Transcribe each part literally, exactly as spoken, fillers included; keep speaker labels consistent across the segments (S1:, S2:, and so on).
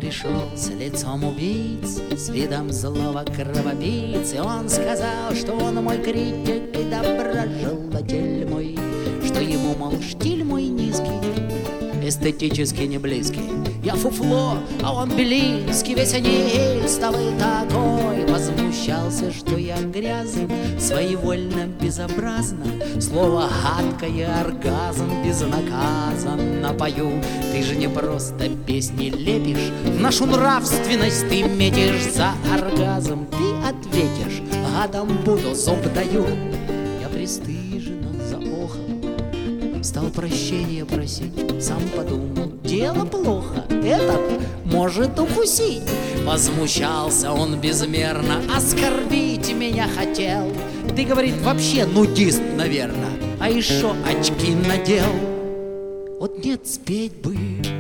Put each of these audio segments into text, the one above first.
S1: пришел с лицом убийц, с видом злого кровопийцы. Он сказал, что он мой критик и доброжелатель мой, что ему, мол, штиль мой низкий, эстетически не близкий. Я фуфло, а он белинский, весь неистовый такой. Возмущался, что я грязен, своевольно, безобразно, слово гадкое, оргазм безнаказанно пою. Ты же не просто песни лепишь, в нашу нравственность ты метишь за оргазм. Ты ответишь, гадом буду, зуб даю. Я пристыженно заохал, стал прощения просить, сам подумал, дело плохо, этот может укусить. Возмущался он безмерно, оскорбить меня хотел. Ты, говорит, вообще нудист, наверное, а еще очки надел. Вот нет, спеть бы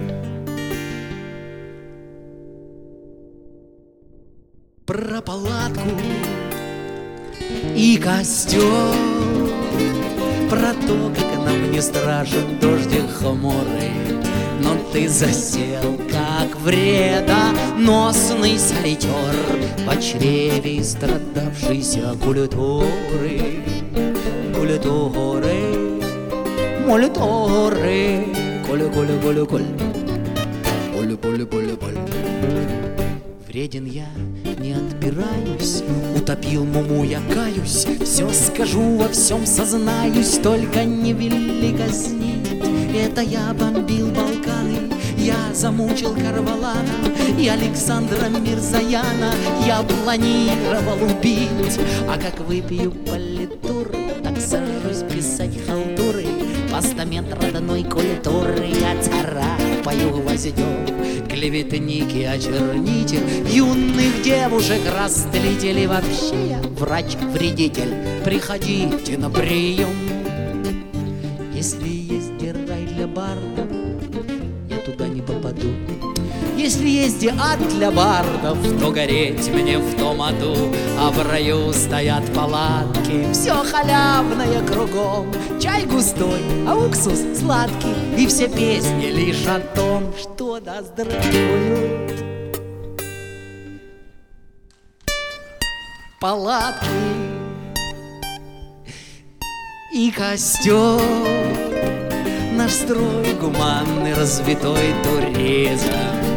S1: про палатку и костер, про то, как нам не страшен дождь и хмурый. Но ты засел, как вредоносный солитер в чреве страдавшейся культуры. Культуры, мультуры, колю-колю-колю-коль, колю-колю-колю-коль. Вреден я, не отбираюсь, утопил муму, я каюсь, все скажу, во всем сознаюсь, только не вели казнить. Это я бомбил Балканы, я замучил Карвалана и Александра Мирзаяна я планировал убить. А как выпью политуры, так сажусь писать халтуры, постамент родной культуры я царапаю гвоздем. Клеветники, очернитель юных девушек, растлитель и вообще я врач-вредитель. Приходите на прием. Если есть рай для бардов, я туда не попаду. Если есть ад для бардов, то гореть мне в том аду. А в раю стоят палатки, все халявное кругом. Чай густой, а уксус сладкий, и все песни лишь о том, что да здравствуют палатки и костер. Наш строй гуманный, развитой туризм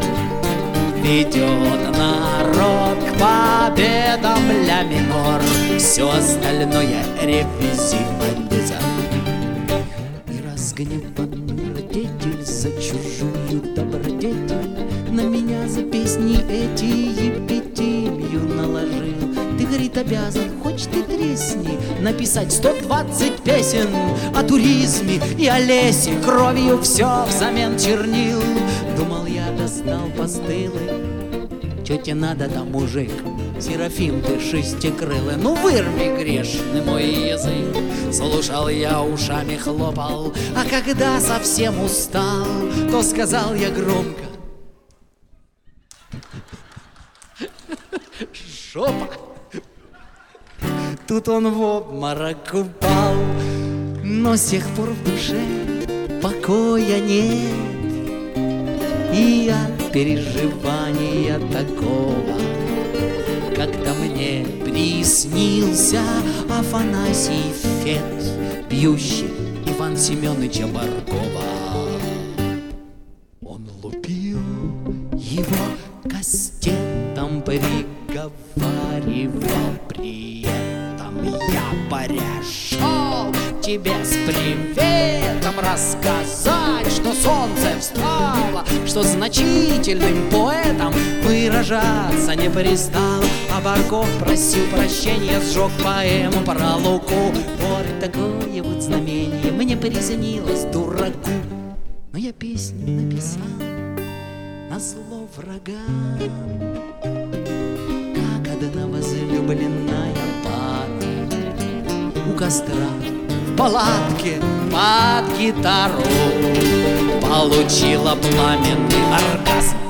S1: ведет народ к победам ля минор. Все остальное ревизионизм. И разгневанный родитель за чужую добродетель на меня за песни эти эпитемию наложил. Ты, говорит, обязан, хоть ты тресни, написать сто двадцать песен о туризме и о лесе, кровью все взамен чернил. Думал я, достал постылы, чё тебе надо там, мужик? Серафим ты шестикрылый, ну вырви грешный мой язык. Слушал я, ушами хлопал, а когда совсем устал, то сказал я громко: жопа. Тут он в обморок упал, но с тех пор в душе покоя нет. И от переживания такого как-то мне приснился Афанасий Фет, пьющий Иван Семеновича Баркова. Он лупил его кастетом, приговаривал при этом: я порешал тебе с приветом рассказать, что солнце встало, что значительным поэтом выражаться не перестал. А Барков просил прощения, сжег поэму про Луку. Вот такое вот знамение мне приснилось, дураку. Но я песню написал назло врагам, как одна возлюбленная пара у костра в палатке под гитару получила пламенный оргазм.